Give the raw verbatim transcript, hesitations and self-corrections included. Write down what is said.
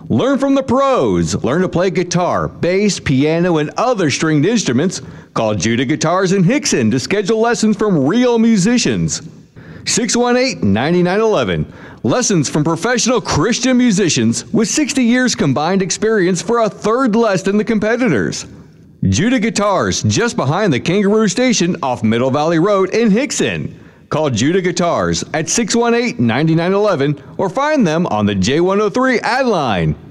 Learn from the pros. Learn to play guitar, bass, piano, and other stringed instruments. Call Judah Guitars in Hickson to schedule lessons from real musicians. six one eight, nine nine one one. Lessons from professional Christian musicians with sixty years combined experience for a third less than the competitors. Judah Guitars, just behind the Kangaroo Station off Middle Valley Road in Hickson. Call Judah Guitars at six one eight, nine nine one one or find them on the J one oh three ad line.